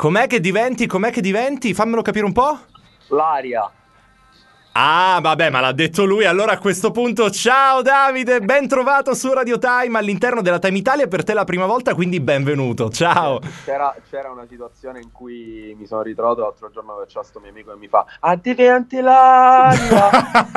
Com'è che diventi? Fammelo capire un po'. L'aria. Ah, vabbè, ma l'ha detto lui. Allora a questo punto, ciao Davide, ben trovato su Radio Time all'interno della Time Italia, per te la prima volta, quindi benvenuto, ciao. C'era una situazione in cui mi sono ritrovato l'altro giorno che c'era sto mio amico e mi fa "Addiventi l'aria".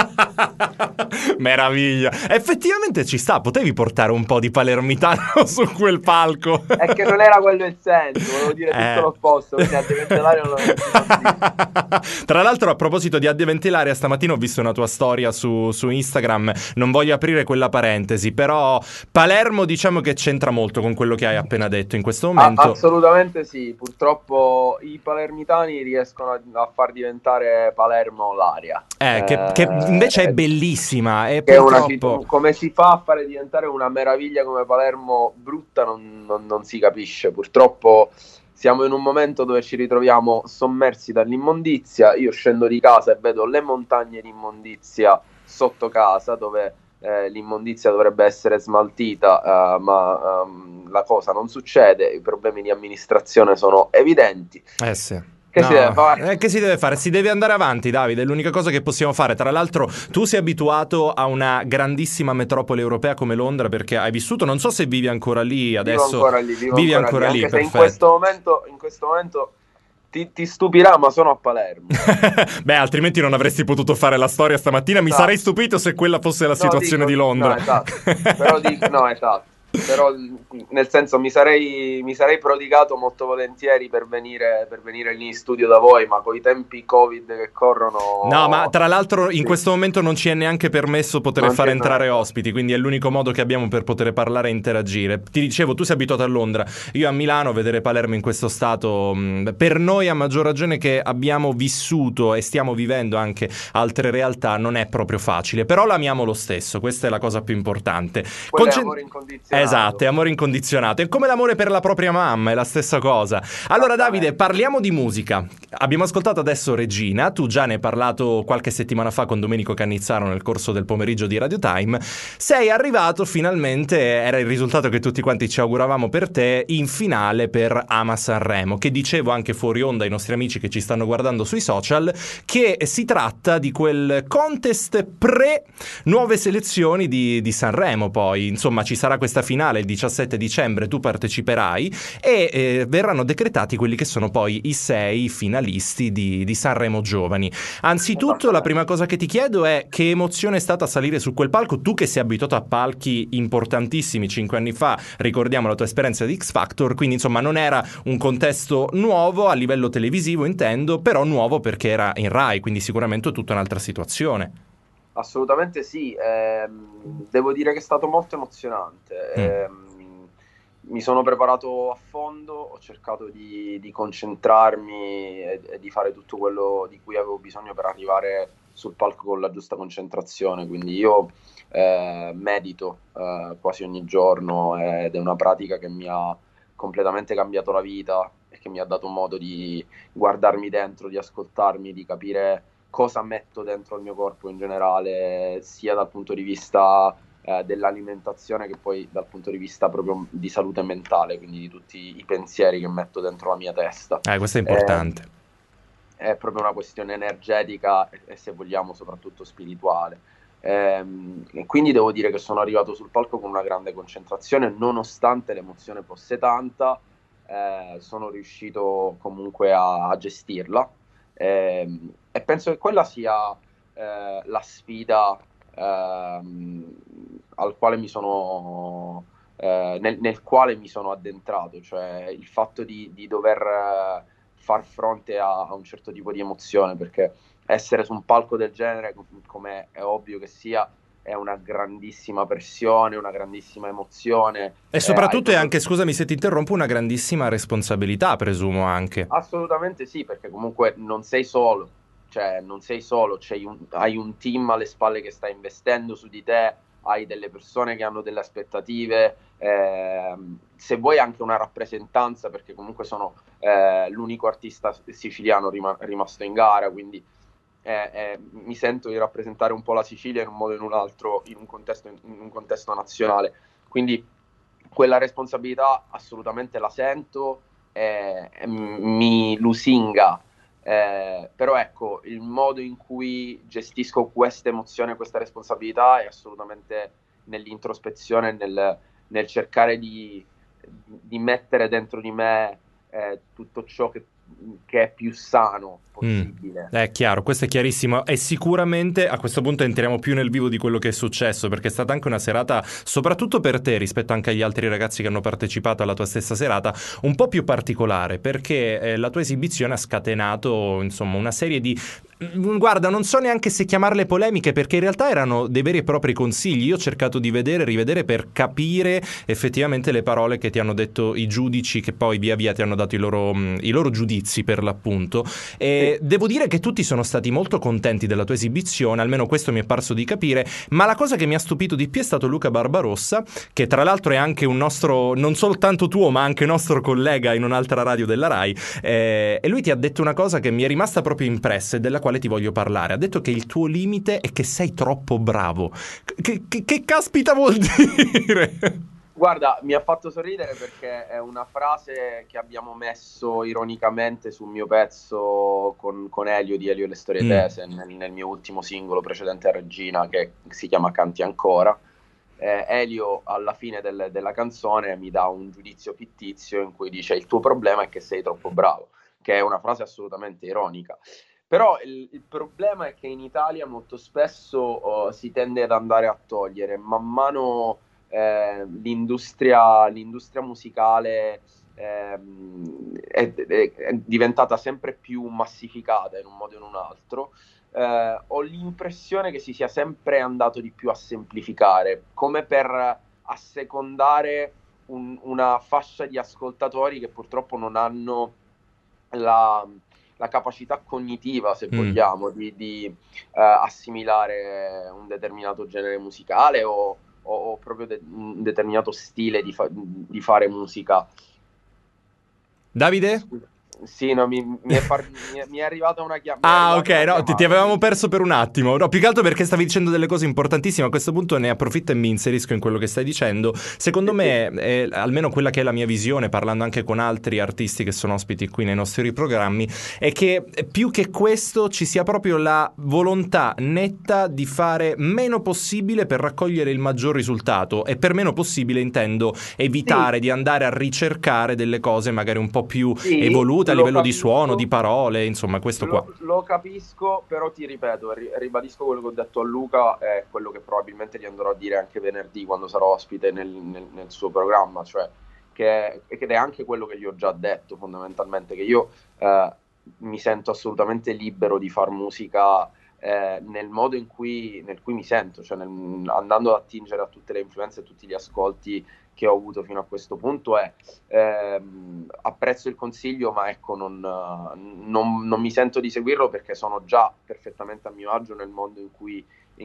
Meraviglia. Effettivamente ci sta, potevi portare un po' di palermitano su quel palco. È che non era quello il senso, volevo dire tutto l'opposto, quindi "Addiventi l'aria" non si può dire. Tra l'altro, a proposito di Addiventi l'aria, stamattina ho visto una tua storia su Instagram. Non voglio aprire quella parentesi, però Palermo diciamo che c'entra molto con quello che hai appena detto in questo momento. Assolutamente sì, purtroppo i palermitani riescono a far diventare Palermo l'aria. Che invece è bellissima e che è purtroppo... come si fa a fare diventare una meraviglia come Palermo brutta non si capisce. Purtroppo siamo in un momento dove ci ritroviamo sommersi dall'immondizia. Io scendo di casa e vedo le montagne di immondizia sotto casa, dove l'immondizia dovrebbe essere smaltita, ma la cosa non succede. I problemi di amministrazione sono evidenti. Sì. Che si deve fare? Che si deve fare? Si deve andare avanti, Davide, è l'unica cosa che possiamo fare. Tra l'altro tu sei abituato a una grandissima metropoli europea come Londra, perché hai vissuto, non so se vivi ancora lì adesso. Vivo ancora lì, anche se in questo momento ti stupirà, ma sono a Palermo. Beh, altrimenti non avresti potuto fare la storia stamattina. Mi sarei stupito se quella fosse la situazione di Londra. No, esatto. Esatto. Però nel senso mi sarei prodigato molto volentieri per venire lì in studio da voi, ma con i tempi Covid che corrono. No, ma tra l'altro in questo momento non ci è neanche permesso poter fare entrare ospiti, quindi è l'unico modo che abbiamo per poter parlare e interagire. Ti dicevo, tu sei abituato a Londra, io a Milano. Vedere Palermo in questo stato, per noi a maggior ragione che abbiamo vissuto e stiamo vivendo anche altre realtà, non è proprio facile, però l'amiamo lo stesso, questa è la cosa più importante. Quello è amore incondizionato. Esatto, è amore incondizionato. È come l'amore per la propria mamma, è la stessa cosa. Allora Davide, parliamo di musica. Abbiamo ascoltato adesso Regina, tu già ne hai parlato qualche settimana fa con Domenico Cannizzaro nel corso del pomeriggio di Radio Time. Sei arrivato finalmente, era il risultato che tutti quanti ci auguravamo per te, in finale per Ama Sanremo, che dicevo anche fuori onda ai nostri amici che ci stanno guardando sui social, che si tratta di quel contest pre nuove selezioni di Sanremo. Poi insomma ci sarà questa finale il 17 dicembre, tu parteciperai e verranno decretati quelli che sono poi i 6 finalisti di Sanremo Giovani. Anzitutto la prima cosa che ti chiedo è: che emozione è stata salire su quel palco? Tu che sei abituato a palchi importantissimi 5 anni fa, ricordiamo la tua esperienza di X Factor, quindi insomma non era un contesto nuovo a livello televisivo, intendo, però nuovo perché era in Rai, quindi sicuramente tutta un'altra situazione. Assolutamente sì, devo dire che è stato molto emozionante. Mi sono preparato a fondo, ho cercato di concentrarmi e di fare tutto quello di cui avevo bisogno per arrivare sul palco con la giusta concentrazione. Quindi io medito quasi ogni giorno ed è una pratica che mi ha completamente cambiato la vita e che mi ha dato modo di guardarmi dentro, di ascoltarmi, di capire cosa metto dentro il mio corpo in generale, sia dal punto di vista dell'alimentazione che poi dal punto di vista proprio di salute mentale, quindi di tutti i pensieri che metto dentro la mia testa. Questo è importante. È proprio una questione energetica e se vogliamo soprattutto spirituale. E quindi devo dire che sono arrivato sul palco con una grande concentrazione, nonostante l'emozione fosse tanta, sono riuscito comunque a gestirla. E penso che quella sia la sfida al quale mi sono nel quale mi sono addentrato, cioè il fatto di dover far fronte a un certo tipo di emozione, perché essere su un palco del genere, come è ovvio che sia, è una grandissima pressione, una grandissima emozione. E soprattutto è anche, scusami se ti interrompo, una grandissima responsabilità, presumo anche. Assolutamente sì, perché comunque non sei solo, hai un team alle spalle che sta investendo su di te, hai delle persone che hanno delle aspettative, se vuoi anche una rappresentanza, perché comunque sono l'unico artista siciliano rimasto in gara, quindi mi sento di rappresentare un po' la Sicilia in un modo o in un altro, in un contesto nazionale. Quindi quella responsabilità assolutamente la sento mi lusinga. Però ecco, il modo in cui gestisco questa emozione, questa responsabilità è assolutamente nell'introspezione, nel cercare di mettere dentro di me tutto ciò che è più sano possibile. È chiaro, questo è chiarissimo e sicuramente a questo punto entriamo più nel vivo di quello che è successo, perché è stata anche una serata, soprattutto per te rispetto anche agli altri ragazzi che hanno partecipato alla tua stessa serata, un po' più particolare, perché la tua esibizione ha scatenato insomma una serie di... Guarda, non so neanche se chiamarle polemiche, perché in realtà erano dei veri e propri consigli. Io ho cercato di vedere e rivedere per capire effettivamente le parole che ti hanno detto i giudici, che poi via via ti hanno dato i loro giudizi per l'appunto. E devo dire che tutti sono stati molto contenti della tua esibizione, almeno questo mi è parso di capire, ma la cosa che mi ha stupito di più è stato Luca Barbarossa, che tra l'altro è anche un nostro, non soltanto tuo, ma anche nostro collega in un'altra radio della Rai, e lui ti ha detto una cosa che mi è rimasta proprio impressa e della quale ti voglio parlare. Ha detto che il tuo limite è che sei troppo bravo. Che caspita vuol dire? Guarda, mi ha fatto sorridere perché è una frase che abbiamo messo ironicamente sul mio pezzo con Elio di Elio e le storie tese, nel mio ultimo singolo precedente a Regina, che si chiama Canti ancora. Elio alla fine della canzone mi dà un giudizio fittizio in cui dice: il tuo problema è che sei troppo bravo, che è una frase assolutamente ironica. Però il problema è che in Italia molto spesso si tende ad andare a togliere man mano l'industria musicale è diventata sempre più massificata in un modo o in un altro. Ho l'impressione che si sia sempre andato di più a semplificare, come per assecondare una fascia di ascoltatori che purtroppo non hanno la capacità cognitiva, se vogliamo, di assimilare un determinato genere musicale o proprio un determinato stile di fare musica. Davide? Sì, no, mi è arrivata una Ah, ok, chiamata. no, ti avevamo perso per un attimo. No, più che altro perché stavi dicendo delle cose importantissime. A questo punto ne approfitto e mi inserisco in quello che stai dicendo. Secondo me, almeno quella che è la mia visione, parlando anche con altri artisti che sono ospiti qui nei nostri programmi, è che più che questo ci sia proprio la volontà netta di fare meno possibile per raccogliere il maggior risultato. E per meno possibile intendo evitare di andare a ricercare delle cose magari un po' più evolute a livello di suono, di parole, insomma, questo qua. Lo capisco, però ti ripeto, ribadisco quello che ho detto a Luca, è quello che probabilmente gli andrò a dire anche venerdì quando sarò ospite nel suo programma, cioè ed è anche quello che gli ho già detto fondamentalmente, che io mi sento assolutamente libero di far musica nel modo nel cui mi sento, cioè andando ad attingere a tutte le influenze e tutti gli ascolti che ho avuto fino a questo punto. Apprezzo il consiglio, ma ecco, non mi sento di seguirlo perché sono già perfettamente a mio agio nel mondo in cui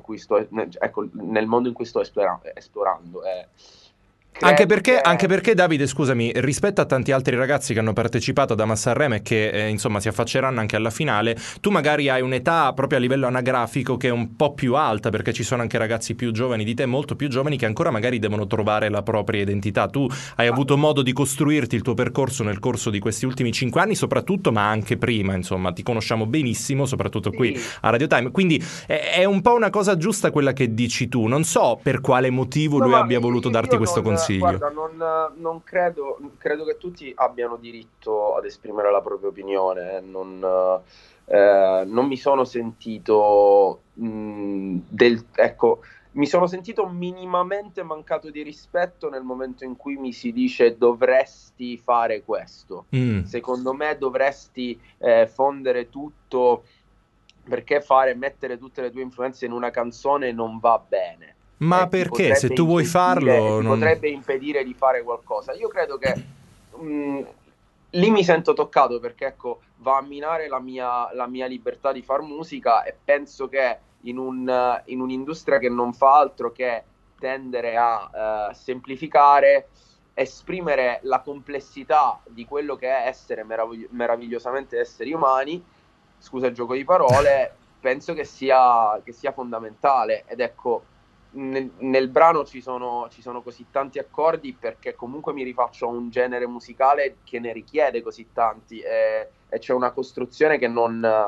sto esplorando. Anche perché, Davide, scusami, rispetto a tanti altri ragazzi che hanno partecipato ad Ama Sanremo e che insomma si affacceranno anche alla finale, tu magari hai un'età proprio a livello anagrafico che è un po' più alta, perché ci sono anche ragazzi più giovani di te, molto più giovani, che ancora magari devono trovare la propria identità. Tu hai avuto modo di costruirti il tuo percorso nel corso di questi ultimi 5 anni soprattutto, ma anche prima, insomma, ti conosciamo benissimo, soprattutto qui a Radio Time, quindi è un po' una cosa giusta quella che dici tu. Non so per quale motivo lui abbia voluto darti questo consiglio. Guarda, non credo che tutti abbiano diritto ad esprimere la propria opinione. Non mi sono sentito ecco, mi sono sentito minimamente mancato di rispetto nel momento in cui mi si dice dovresti fare questo. Secondo me dovresti fondere tutto, perché mettere tutte le tue influenze in una canzone non va bene. Ma perché? Se tu vuoi farlo... potrebbe impedire di fare qualcosa. Io credo che lì mi sento toccato, perché ecco, va a minare la mia libertà di far musica, e penso che in un'industria che non fa altro che tendere a semplificare, esprimere la complessità di quello che è essere meravigliosamente esseri umani, scusa il gioco di parole, penso che sia fondamentale. Ed ecco, nel brano ci sono così tanti accordi perché comunque mi rifaccio a un genere musicale che ne richiede così tanti, e c'è una costruzione che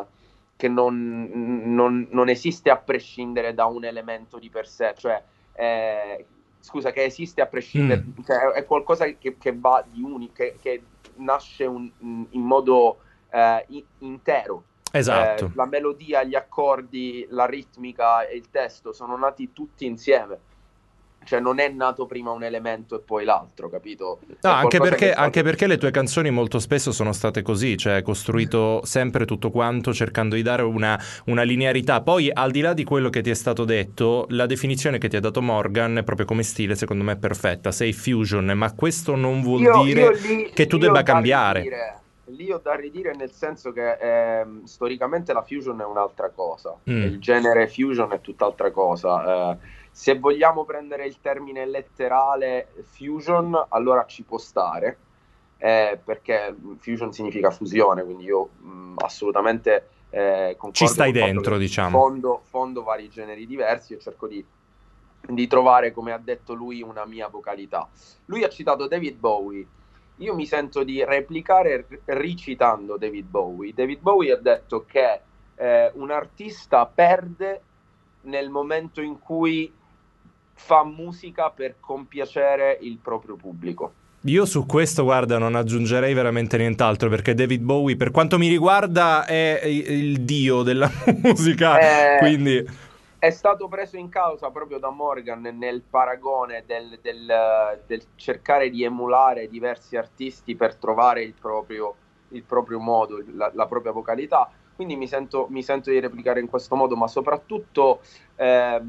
non esiste a prescindere da un elemento di per sé, cioè scusa, che esiste a prescindere, cioè, è qualcosa che va di unico, che nasce in modo intero. Esatto. La melodia, gli accordi, la ritmica e il testo sono nati tutti insieme, cioè non è nato prima un elemento e poi l'altro, capito? No, È qualcosa che è anche stato... perché le tue canzoni molto spesso sono state così, cioè hai costruito sempre tutto quanto cercando di dare una linearità. Poi, al di là di quello che ti è stato detto, la definizione che ti ha dato Morgan, proprio come stile, secondo me è perfetta. Sei fusion, ma questo non vuol Io dire che tu lì ho debba da cambiare. ridire, lì ho da ridire nel senso che storicamente la fusion è un'altra cosa, il Mm, genere fusion è tutt'altra cosa. Se vogliamo prendere il termine letterale fusion, allora ci può stare, perché fusion significa fusione, quindi io assolutamente ci concordo stai col fatto dentro, che diciamo. fondo vari generi diversi e cerco di trovare, come ha detto lui, una mia vocalità. Lui ha citato David Bowie. Io mi sento di replicare ricitando David Bowie. David Bowie ha detto che un artista perde nel momento in cui fa musica per compiacere il proprio pubblico. Io su questo, guarda, non aggiungerei veramente nient'altro perché David Bowie, per quanto mi riguarda, è il dio della musica, Eh, quindi è stato preso in causa proprio da Morgan nel paragone del cercare di emulare diversi artisti per trovare il proprio modo, la propria vocalità. Quindi mi sento di replicare in questo modo, ma soprattutto eh,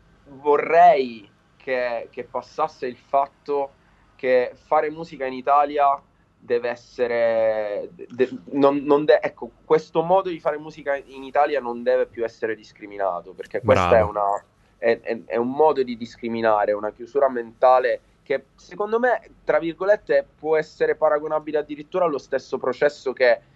vorrei che passasse il fatto che fare musica in Italia deve essere ecco, questo modo di fare musica in Italia non deve più essere discriminato, perché questa bravo. è un modo di discriminare, una chiusura mentale che secondo me, tra virgolette, può essere paragonabile addirittura allo stesso processo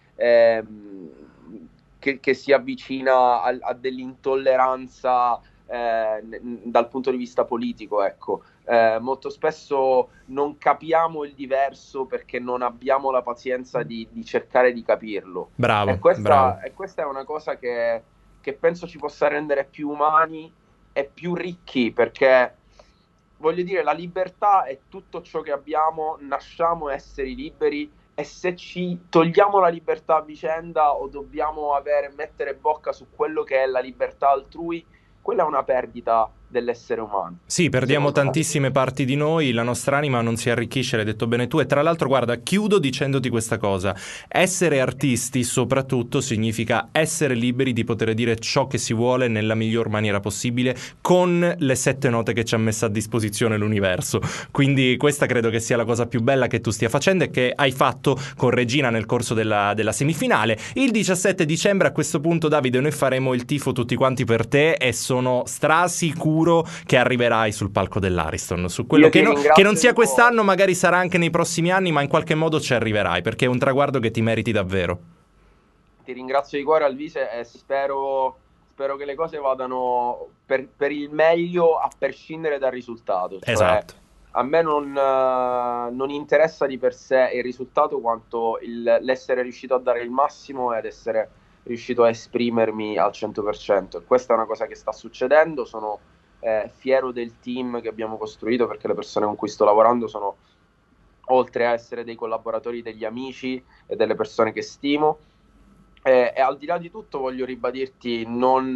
che si avvicina a dell'intolleranza dal punto di vista politico, ecco. Molto spesso non capiamo il diverso perché non abbiamo la pazienza di cercare di capirlo. Bravo, bravo. E questa è una cosa che penso ci possa rendere più umani e più ricchi, perché voglio dire, la libertà è tutto ciò che abbiamo, nasciamo esseri liberi, e se ci togliamo la libertà a vicenda o dobbiamo mettere bocca su quello che è la libertà altrui, quella è una perdita dell'essere umano, Sì, perdiamo secondo me. tantissime parti di noi, la nostra anima non si arricchisce, l'hai detto bene tu. E tra l'altro, guarda, chiudo dicendoti questa cosa. Essere artisti, soprattutto, significa essere liberi di poter dire ciò che si vuole nella miglior maniera possibile, con le 7 note che ci ha messo a disposizione l'universo. Quindi questa credo che sia la cosa più bella che tu stia facendo e che hai fatto con Regina nel corso della semifinale. Il 17 dicembre, a questo punto, Davide, noi faremo il tifo tutti quanti per te e sono strasicuro che arriverai sul palco dell'Ariston. Su quello Io ti che non ringrazio sia di cuore. quest'anno, magari sarà anche nei prossimi anni, ma in qualche modo ci arriverai perché è un traguardo che ti meriti davvero. Ti ringrazio di cuore, Alvise, e spero che le cose vadano per il meglio a prescindere dal risultato. Cioè, Esatto. a me non interessa di per sé il risultato quanto l'essere riuscito a dare il massimo ed essere riuscito a esprimermi al 100%. E questa è una cosa che sta succedendo. Sono fiero del team che abbiamo costruito, perché le persone con cui sto lavorando sono, oltre a essere dei collaboratori, degli amici e delle persone che stimo. E al di là di tutto voglio ribadirti,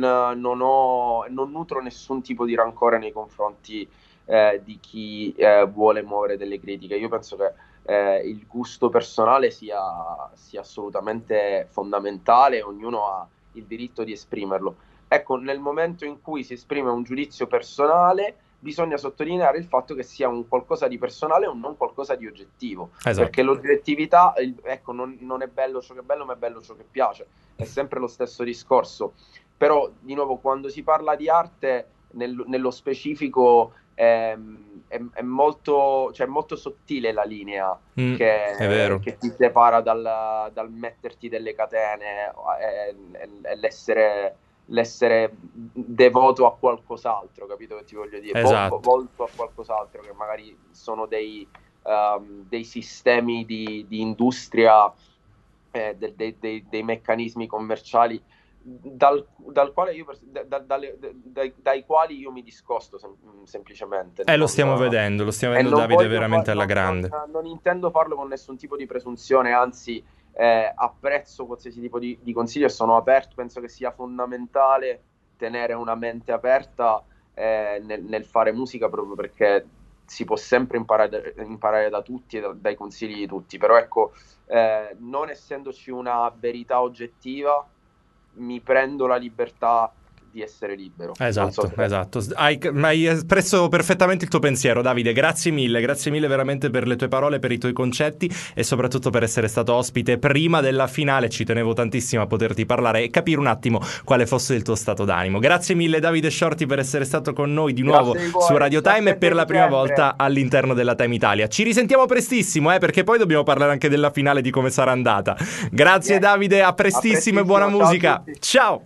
non nutro nessun tipo di rancore nei confronti di chi vuole muovere delle critiche. Io penso che il gusto personale sia assolutamente fondamentale, ognuno ha il diritto di esprimerlo. Ecco, nel momento in cui si esprime un giudizio personale, bisogna sottolineare il fatto che sia un qualcosa di personale o non qualcosa di oggettivo, perché Esatto. l'oggettività, ecco, non è bello ciò che è bello, ma è bello ciò che piace, è sempre lo stesso discorso. Però, di nuovo, quando si parla di arte, nello specifico, è molto, cioè, molto sottile la linea Mm, è vero. che ti separa dal metterti delle catene e l'essere l'essere devoto a qualcos'altro, capito che ti voglio dire? Esatto. Volto a qualcos'altro, che magari sono dei sistemi di industria, dei meccanismi commerciali dal quale io, dai quali io mi discosto semplicemente. Lo stiamo vedendo, Davide veramente alla grande. Non intendo farlo con nessun tipo di presunzione, anzi apprezzo qualsiasi tipo di consiglio e sono aperto. Penso che sia fondamentale tenere una mente aperta nel fare musica, proprio perché si può sempre imparare da tutti e dai consigli di tutti, però ecco, non essendoci una verità oggettiva, mi prendo la libertà di essere libero. Esatto. Hai espresso perfettamente il tuo pensiero, Davide. Grazie mille veramente per le tue parole, per i tuoi concetti e soprattutto per essere stato ospite prima della finale. Ci tenevo tantissimo a poterti parlare e capire un attimo quale fosse il tuo stato d'animo. Grazie mille, Davide Shorty, per essere stato con noi di nuovo su Radio Time e per la prima volta all'interno della Time Italia. Ci risentiamo prestissimo, perché poi dobbiamo parlare anche della finale, di come sarà andata. Grazie, Davide, a prestissimo e buona musica. Ciao!